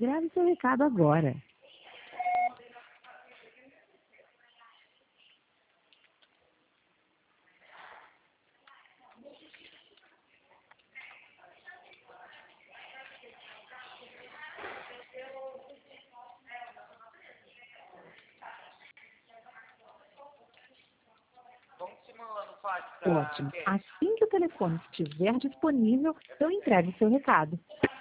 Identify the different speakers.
Speaker 1: Grave seu recado agora. Ótimo. Assim que o telefone estiver disponível, eu entrego o seu recado.